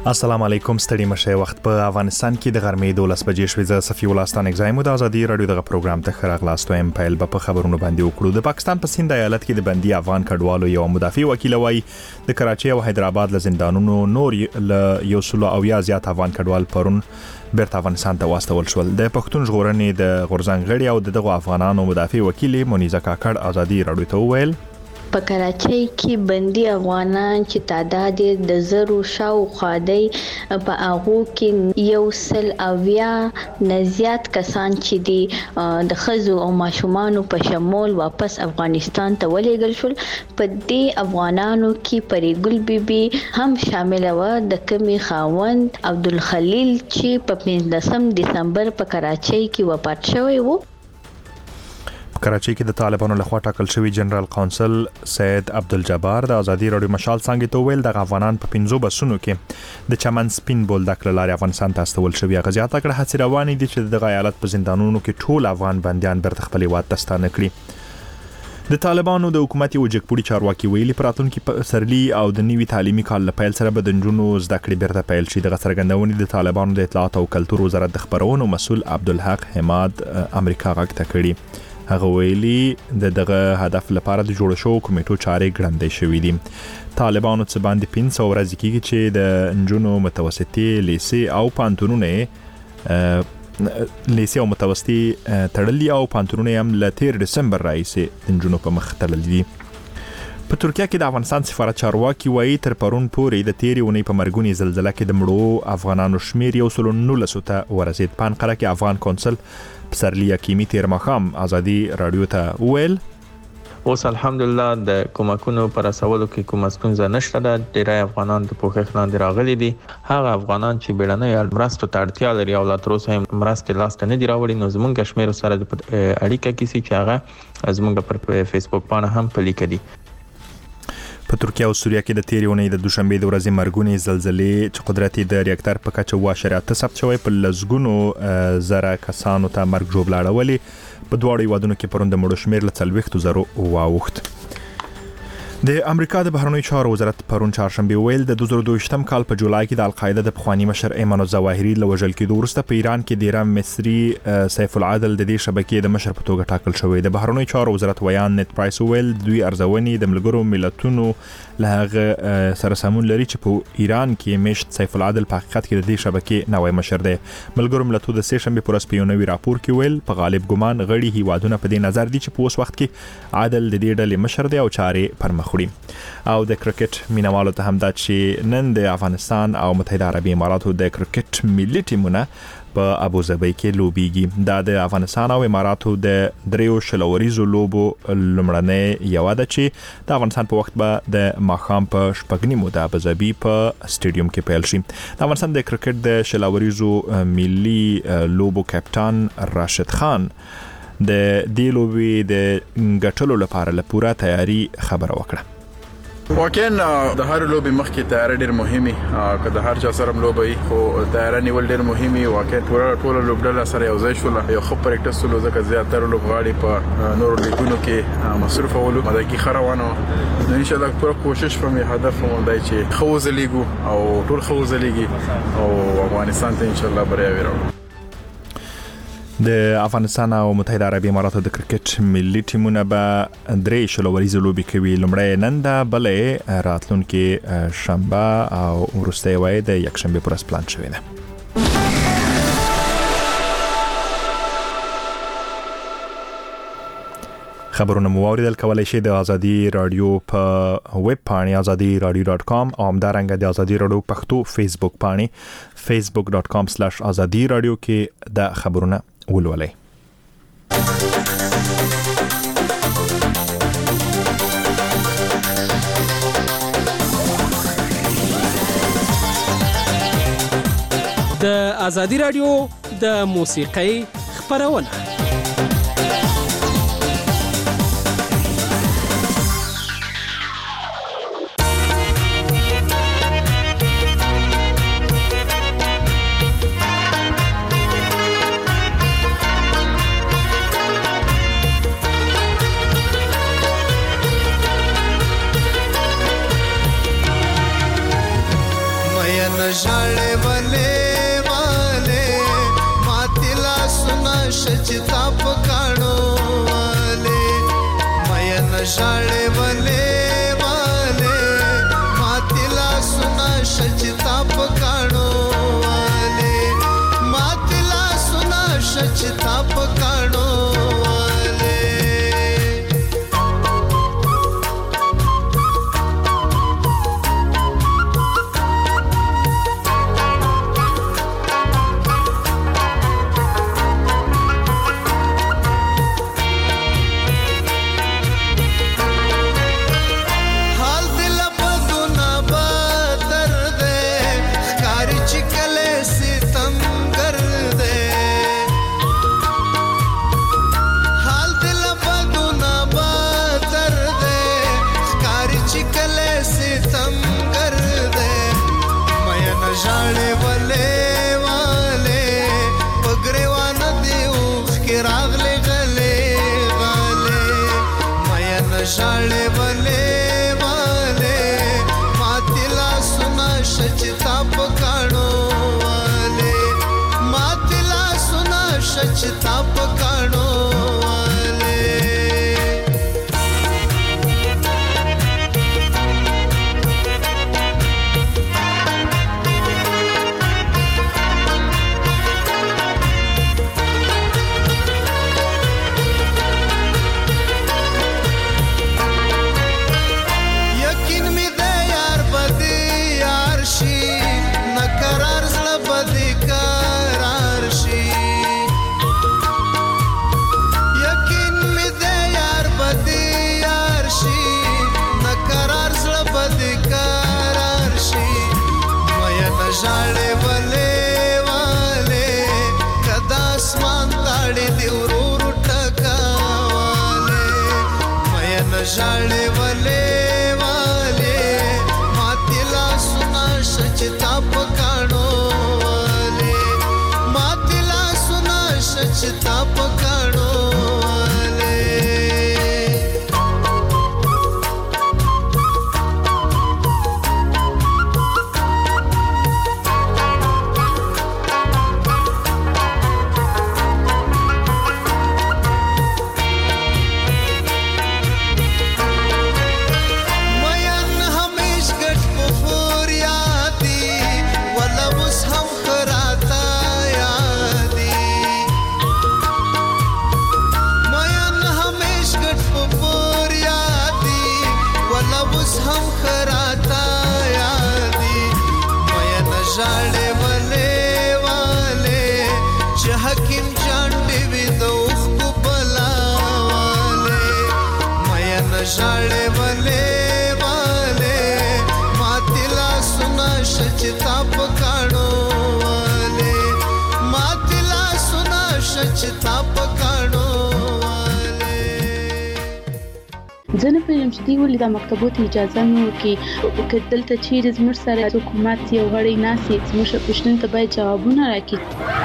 السلام علیکم ستړي مشه وخت په افغانستان کې د غرمې 12 بجې شوې ز صفي ولستان اگزایم د ازادي رادیو دغه پروګرام ته خراغلاستو ام پایل په خبرونو باندې وکړو. د پاکستان په سند ایالت کې د بندي افغان کډوالو یو مدافع وکیل وایي د کراچي او حیدرآباد له زندانونو نور یو سلو او یا زیات افغان کډوال پرون بیرته افغانستان ته واستول شول. د پښتون ژغورنې د غورځنګ غړي او دغه افغانانو مدافع وکیل مونیزه کاکړ ازادي رادیو ته وویل په کراچۍ کې بندي افغانان چې تعداد د زرو شاوخوا دی په هغه کې یو سل اویا نزيات کسان چې دي د خزو او ماشومان په شمول واپس افغانستان ته ولېږل شول. په دې افغانانو کې پریګل بیبي هم شامل و د کمی خاوند عبدالخلیل چې په 15 دسمبر په کراچۍ کې وفات شوی وو. کراچۍ کې د طالبانو لخوا ټاکل شوی جنرال قونسل سید عبدالجبار د ازادي رادیو مشال څنګه ته ویل د افغانان په 15 بسونو کې د چمن سپین بولدک لاري افغانستان ته استول شوی. غزيات کړه هڅې روانې دي چې د غیالت په زندانونو کې ټول افغان بنديان برته خپل هیواد ته ستانه کړي. د طالبانو د حکومت یو جګپوړي چارواکي ویلي پراتونکو په سرلی او د نیوي تعلیمي کال لپاره سره به د جنونو زده کړې برته پیل شي. د څرګندونې د طالبانو د اطلاعات او کلتور وزارت د خبرونو مسول عبدالحق حماد امریکا غږ ته کړي. هغه ویلي دغه هدف لپاره د جوړ شو کمیټو چارې ګړندې شوې دي. طالبانو څخه باندې 500 ورځې کېږي چې د انجونو متوسطي لیسي او پانتونونه لیسي او متوسطي تړلي او پانتونونه هم ل 13 دسمبر راځي د انجونو په مخ تړلي دي. په ترکیه کې د افغانستان سفارت چارواکي وایي تر پرون پورې د تیری ونې په مرګونی زلزلہ کې د مړو افغانانو شمیر یو سل 19 ته ورسید. پانقره کې افغان کونسل پسرلی حکیمی تیر مخام ازادي رادیو ته ویل اوس الحمدلله د کومکونو پر اسولو کې کوم ستونزه نشته ده. ډیری افغانان د پوښښ لاندې راغلي دي. هغه افغانان چې بیړنۍ مرستو ته اړتیا لري او لا تر اوسه مرستې لاسته نه دي راوړي نو زموږ کشمیر سره د اړیکه کې چې هغه زموږ پر فیسبوک باندې هم پلیک دي. په ترکیه او سوریه کې د تیری ونې د دوشنبه د ورځې مرګونی زلزلې چې قدرت د ریاکټر په کچه واشرات ثبت شوی په لزګونو زره کسانو ته مرګ جوړلاړولې. په دواړو هیوادونو کې پروند مړو شمیر له 40,000 واوښت. د امریکا د بهرنیو چارو وزارت پرون چهارشنبه ویل د 2022م کال په جولای کې د القاعده د پخوانی مشر ایمن الظواهری له وژل کېدو وروسته په ایران کې د ایران مصری سیف العدل د دې شبکې د مشر په توګه ټاکل شوی. د بهرنیو چارو وزارت ویان نت پرایس ویل دوی ارزونې د ملګرو ملتونو له هغه سره سمون لري چې په ایران کې مشت سیف العدل په حقیقت کې د دې شبکې نوې مشر دی. ملګرو ملتونو د سه شنبه پر اسپیونوي راپور کې ویل په غالب ګمان غړي هیوادونه په دې نظر دي چې په اوس وخت کې عادل د دې ډلې مشر دی او چارې پرمخ وړي. او د کرکټ مینوالو ته هم دا چې نن د افغانستان او متحده عربی اماراتو د کرکټ ملي ټیمونه په ابوظبي کې لوبيږي. دا د افغانستان او اماراتو د دریو شلوريزو لوبو لمړنۍ یو ده چې د افغانستان په وخت به د ماخام په شپږنیمو د ابوظبي په سټیډیوم کې پیل شي. د افغانستان د کرکټ د شلوريزو ملي لوبو کپټان راشد خان د دې لوبي د ګټلو لپاره لپاره تیاری خبره وکړه. واقعا د هر لوبي مخکې تیاری ډېر مهمه که د هر چا سره لوبي خو تیاری نیول ډېر مهمه. واقعا ټول لوبډله سره یو ځای شول یو خو پریکټس ولو ځکه زیاتره لوبغاړي په نور لیګونو کې مصروف ولو مده کې خروانو. ان شاء الله پوره کوشش کوم هدف مو دی چې خوځ لیګو او ټول خوځ لیګي او افغانستان ته ان شاء الله بریاوي راوړو. د افغانستان او متحده عربی اماراتو د کرکټ ملي ټیمونه به درې شلوريزو لوبي کوي. لمړی نن ده بلې راتلونکي شنبه او وروستۍ وای د یکشنبه پر اس پلان شوی ده. خبرونه مو اوریدل کولای شئ د ازادي رادیو په ویب پاڼې azadiradio.com او همدارنګه د ازادي رادیو پښتو فیسبوک پاڼې facebook.com/azadiradio کې د خبرونه ولولئ. د ازادي رادیو د موسیقۍ خبرونه ژړ شچتا پکانو والے مین شاړې والے ماتلا سنا شچتا پکانو والے ماتلا سنا شچتا پکانو شاړې والے ماتلا سنا شچتا پکانو والے ماتلا سنا شچتا پکانو شاړې والے کدا اسمان تاړي دی ورور ټکا والے مین شاړې والے ماتلا سنا شچتا پکانو والے ماتلا سنا شچتا پکانو شاړې والے چې حکیم جان دی وی دوخ کو بلا والے مین شاړې والے ماتلا سنا شچتا پکانو والے ماتلا سنا شچتا پکانو زه نه پوهیږم چې دوی ولې دا مکتبو ته اجازه نه ورکوي که دلته چیرې زموږ سره حکومت یو غړی ناست وي زموږ پوښتنو ته باید جوابونه راکړي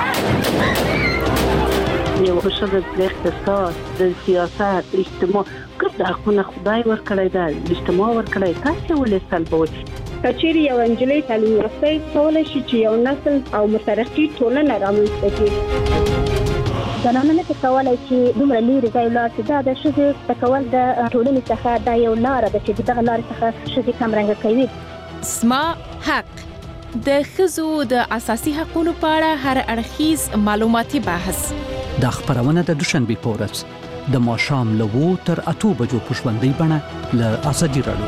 یو ښځه د اقتصاد د سیاست اجتماع ګرد حقونه خدای ورکړی دی اجتماع ورکړی تاسې ولې سلبوئ کچېرې یو نجلۍ تعلیم یافته کولی شي چې یو نسل او مترقي ټولنه رامنځته کړي زنانه نه کولای چې دومره لري ځای لاړ شي دا د ښځې تکول د ټولنې څخه دا یو لاره ده چې دغه لارې څخه ښځې کمرنګه کوي اسما حق د ښځو د اساسي حقوقو په اړه هر اړخیز معلوماتي بحث د خبرونه د دوشنبه په ورځ د ماښام له 2 تر 8 بجو په ژوندۍ بڼه له ازادي راډیو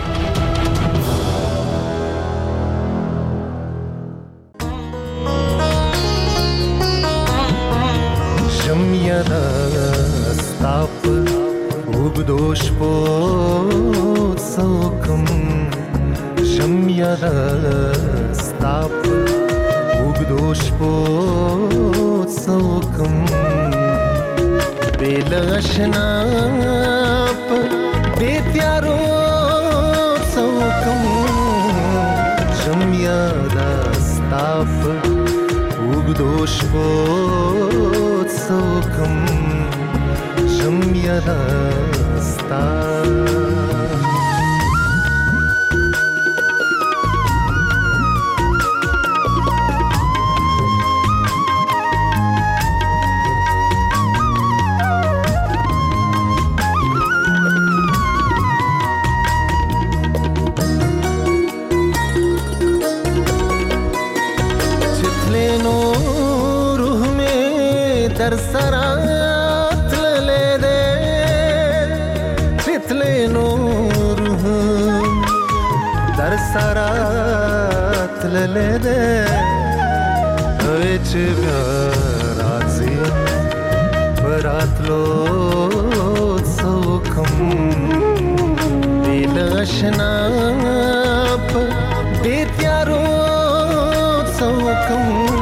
شمیانا ستاپ وګدوش په څوکم شمیانا ستاپ وګدوش په څوکم بلاشنا په بیتیارو څوکم شمیانا ستاپ وګدوش په څوکم شمیانا ستاپ سرات للده چې بیا راځي براتلو څوکم دل آشنا په دې تیارو څوکم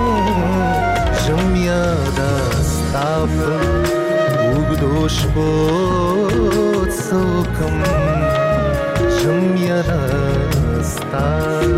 ژمیا دا ستاپ وګدو شپو څوکم ژمیا دا ستاپ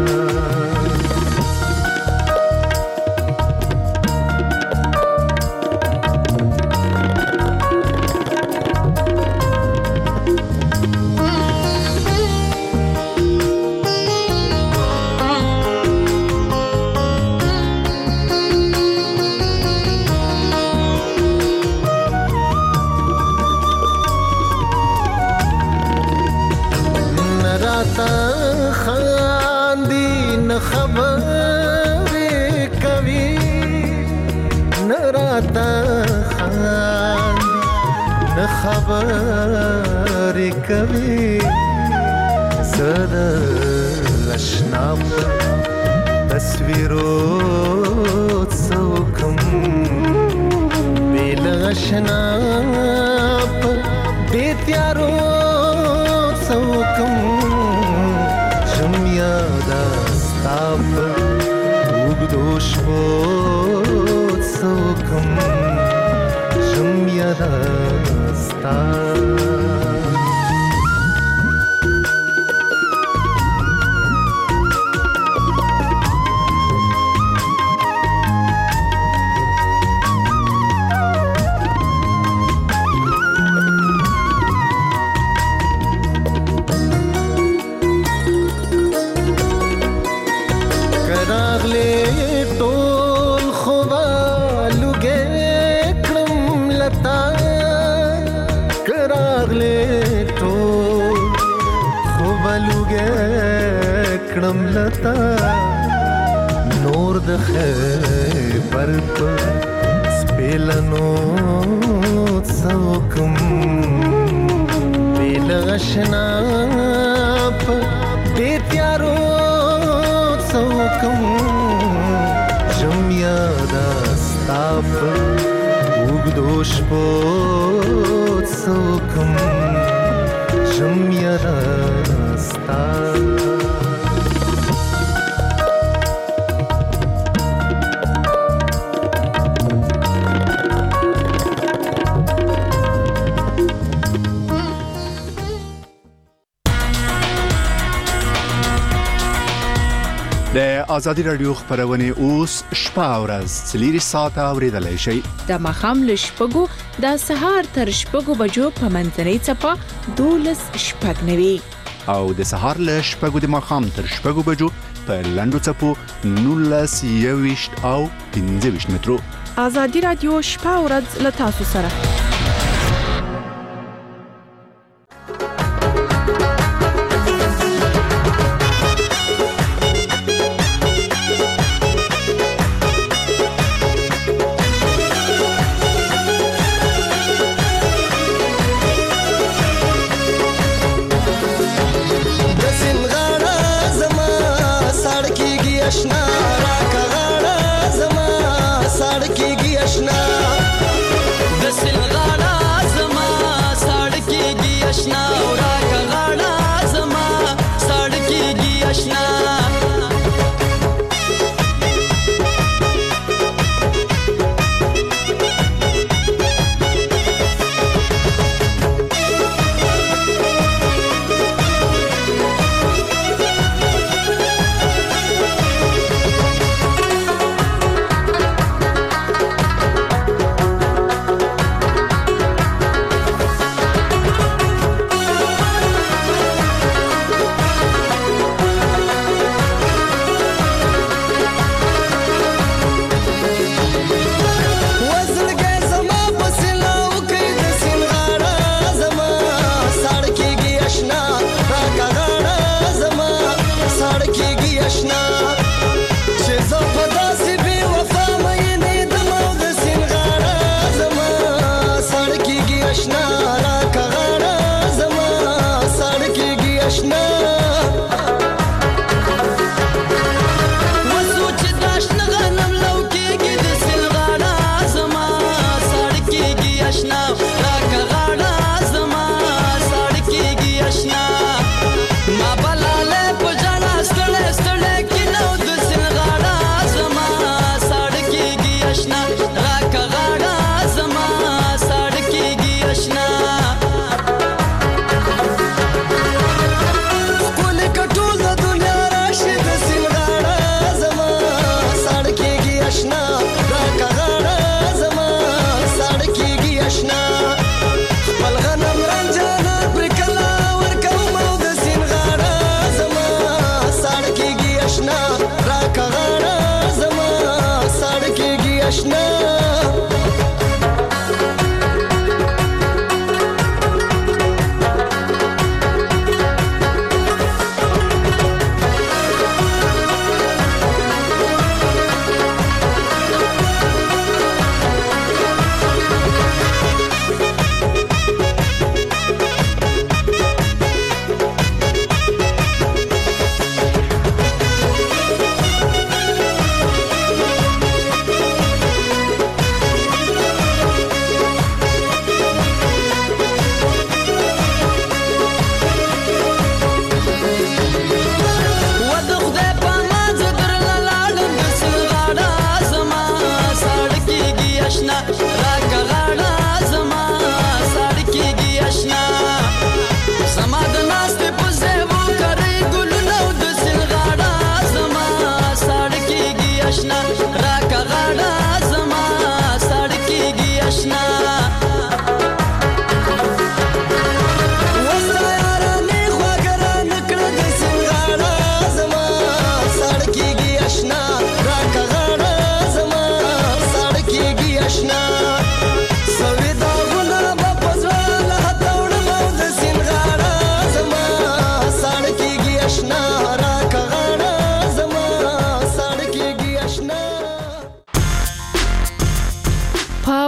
خبر کوي زړه لښنا تصویرو څوکم بل آشنا دې تیارو څوکم ژمیا دا ستاپ وګدو شپو څوکم ژمیا دا نور د خیبر پر سپیلنو څوکم بل آشنا په دې تیارو څوکم ژمیا دا ستاپ وګدو شپو څوکم ژمیا دا ستاپ د ازادي رادیو خبرونه اوس شپه او ورځ 3 ساعته اوریدلای شئ د مخام له شپږو د سهار تر شپږو بجو په منځنۍ چپه 12:09 او د سهار له شپږو د مخام تر شپږو بجو په لندو چپو 19:20 او 15 مترو ازادي رادیو شپه او ورځ له تاسو سره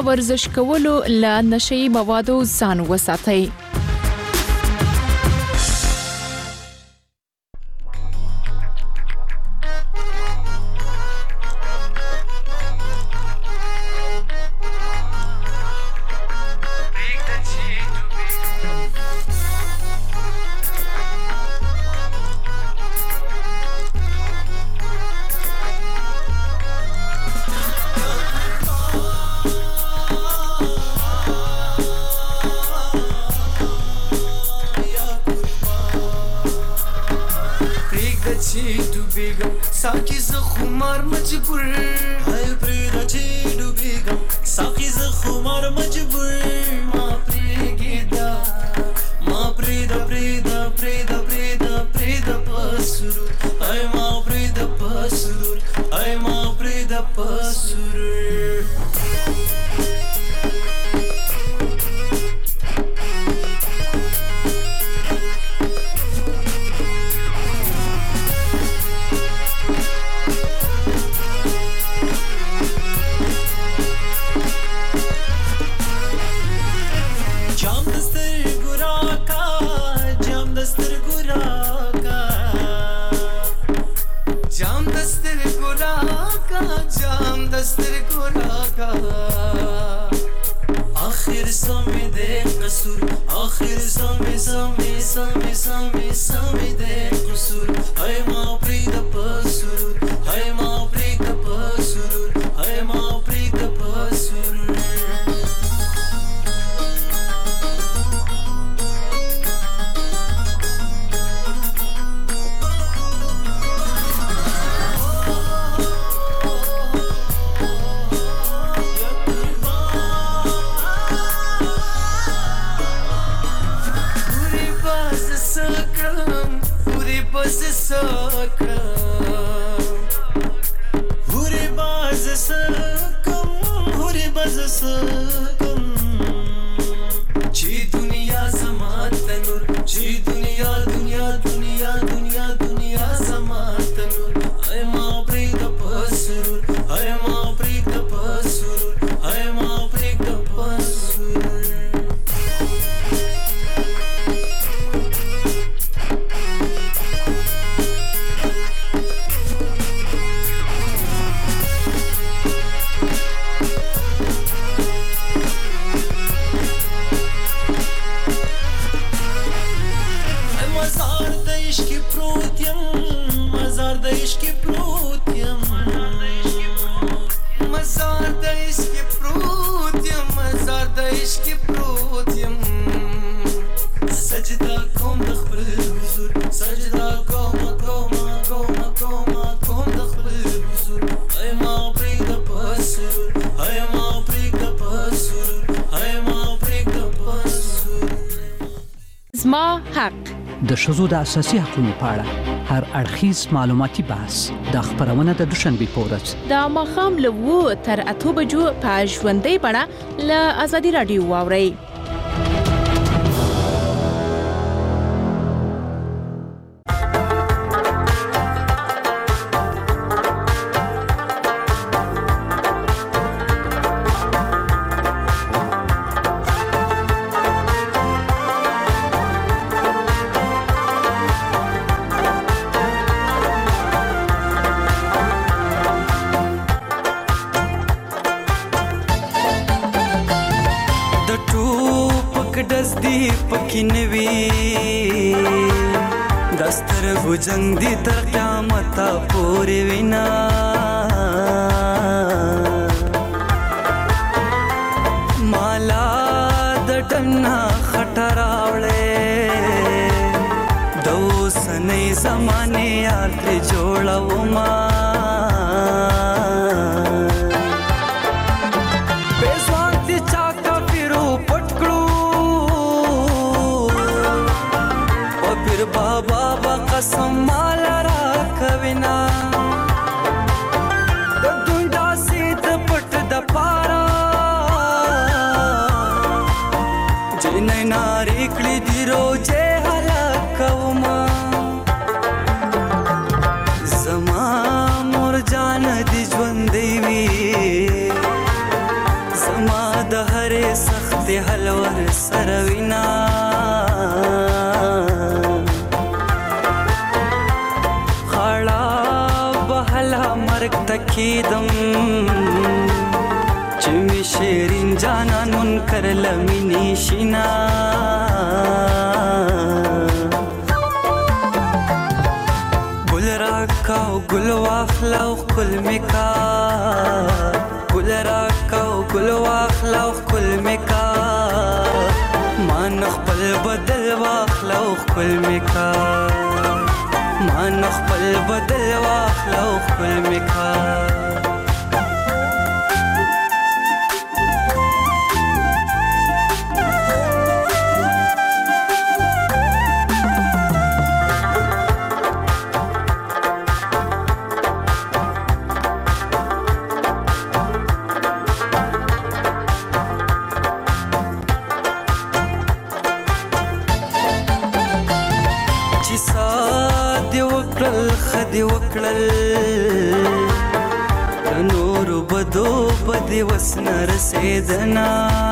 ورزش کولو له نشي موادو ځان وساتئ. ساقي ز خمار مجبور هاي بريدا چي ډوبېږم ساقي ز خمار مجبور ما پرېږده ما پرېږده پرېږده پرېږده پرېږده پرېږده په سرور هاي ما پرېږده په سرور هاي ما پرېږده په سرور आखिर समय दे कसूर आखिर समय दे कसूर हाय माँ प्रीत पसुर हाय माँ प्रीत पसुर हाय माँ प्रीत पसुर ची दुनिया समा तनूर ची दुनिया दुनिया दुनिया दुनिया दुनिया समा तनूर हाय माँ प्रीत पसुर हाय माँ प्रीत पसुर हाय माँ प्रीत पसुर زما حق د ښځو د اساسي حقوقو په اړه هر اړخیز معلوماتي بحث د خبرونه د دوشنبه په ورځ د ماښام له 2 تر 8 بجو په ژوندۍ بڼه له ازادي رادیو واورئ. जंग दी तर क़यामत पूरे विना माला दटना खटरावले दो सने ज़माने यार ते जोड़ा उमा बेज़वाती चाका फिरो पटकड़ू और फिर बाबा कसम माला राखविना द दुंडा सीत पट द पारा जिनै नारी कली दिरो जे हलाकवमा जमा मोर जान दि ژوند देवी जमा ستروینا خړا بهلا مرګ تکیدم چې می شیرین جانان منکر لمینی شینا ګل راکاو ګل واخلاو کل میکا ګل راکاو ګل واخلاو کل میکا مان خپل بدل واخلاو کل میکا مان خپل بدل واخلاو کل میکا خدي وکړل نور بدو بدی وسن رسیدنا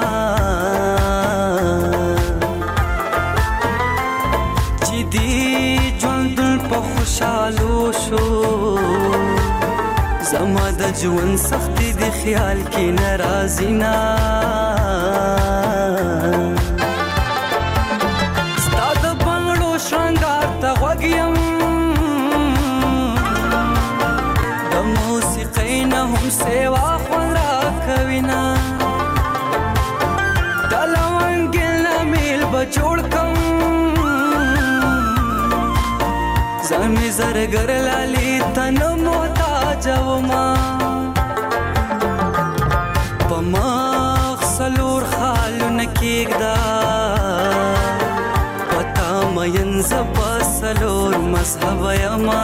چې دی ژوند په خوشالو شو زما د ژوند سختي د خیال کې ناراضی نا ستاد بنگلو شنګار ته وګیم هم سیوا خون را کوینا دلوانگل نمیل بجوڑ کم زمی زرگر لالی تن محتاج وما پماخ سلور خالو نکیگ دا پتا مین زبا سلور مذهب یما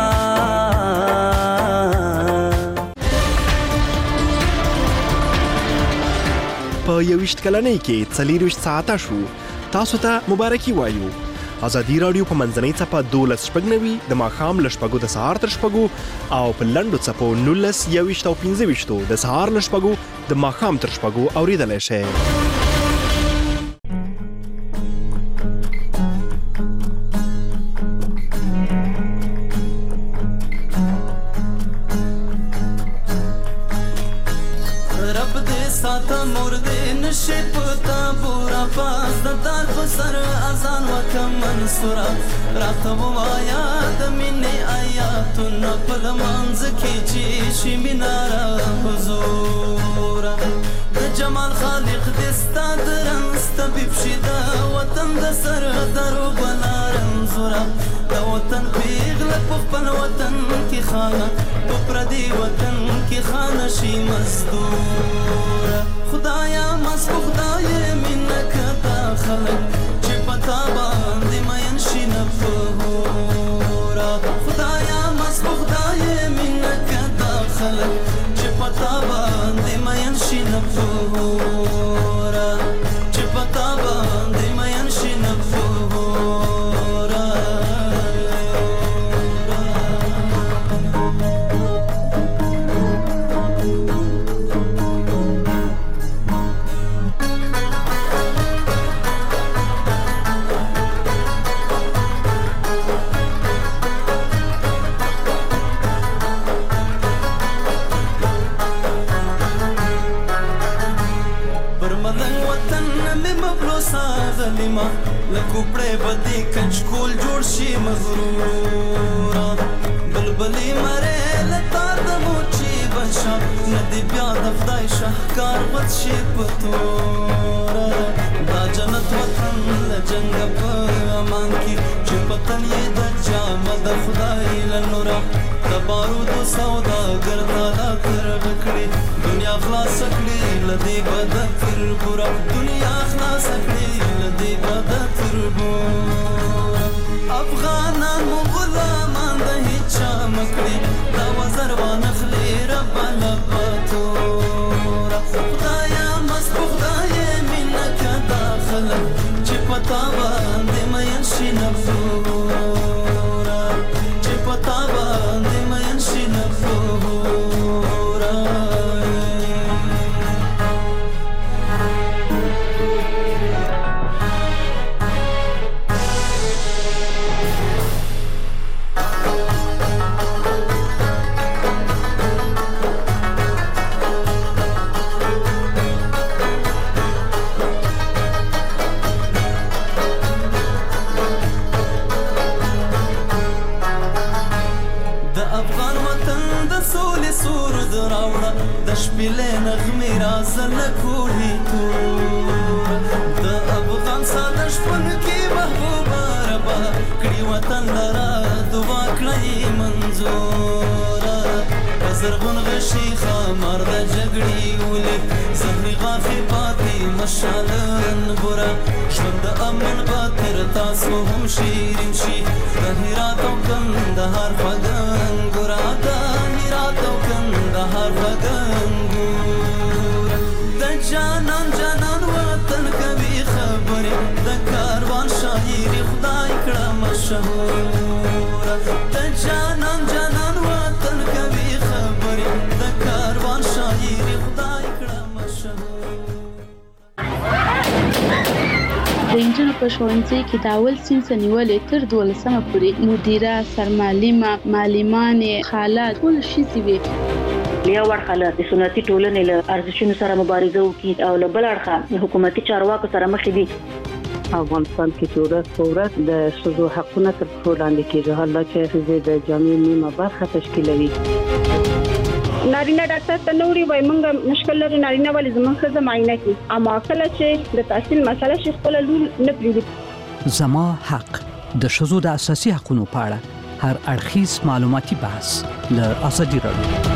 په 21 کلنۍ کې 24 ساعته شو تاسو ته مبارکي وایو ازادي رادیو په منځنۍ څپه 12:09 د ماښام ل شپږو د سهار تر شپږو او په لنډو څپو 19 21 او 15 د سهار ل شپږو د ماښام تر شپږو اوریدلای شئ راته وایا د مینې آیاتونه په لمانځ کې چې شي میناره حضور د جمال خالق دې ستا د رنځ طبیب شي د وطن د سر درو بلا رنځوره د وطن پیغله په خپل وطن کې خانه په پردي وطن کې خانه شي مزدوره خدایا مسکو خدای مینه کتا خلک چې پتا باندې مین شي نفهورا خدایا مسکو خدای مینه کتا خلک چې پتا باندې مین شي نفهورا چې پتا باندې مین شي نفهورا ظالما لکوپړې بدی کچکول جوړ شي مغرورا بلبلی مره لتا د موچی بشا ندی بیا د خدای شهکار بد شي پتورا دا جنت وطن له جنگ په امان کې چې پتن یې د جامه د خدای لنورا د بارود سودا ګردا تر وکړي دنیا خلاص کړي لدی بد تر ګور دنیا خلاص کړي لدی بد تر ګور افغانان غلامان د هیڅ مکړي دا وزر ونخلي رب لبتورا خدایا مسبوق خدای منک داخل چې پتا باندې مین شي نفورا چې پتا باندې مین شي نفورا بلې نغمې رازل کوړې تو د افغان ساده شپن کې محبوبه ربا کړي وطن لرا دعا کړی منظور زرغون غشي خمر د جګړې ولې زهري غافي پاتې مشالن ګورا ژوند امن باتر تاسو هم شیرین شي د هرات او کندهار فغان ګورا د هرات او کندهار فغان ګورا د جانان جانان وطن کوي خبره د کاروان شاعر خدای کړه مشهور د جانان جانان وطن کوي د کاروان شاعر خدای کړه مشهور د انجنونو په ښوونځي کې د اول صنف نیولې تر 12مه پورې مدیره سرمعلمه معلمانې خالات ټول شي وي یو ورخه د سنتي ټولنې له ارزښتونو سره مبارزه وکړي او له بل اړخه حکومتي چارواکو سره مخ دي. افغانستان کې چې ورځ په ورځ د ښځو حقونه تر پښو لاندې کېږي، حالا چې ښځې د جامعې نیمه برخه تشکیلوي. نارینه ډاکټر ته نوري وای مونږ مشکل لري نارینه ولې زموږ ښځه معاینه کوي اما کله چې د تحصیل مسله شي خپل لول نه پریږدي. زما حق د ښځو د اساسي حقوقو په اړه هر اړخیز معلوماتي بحث له ازادي راډیو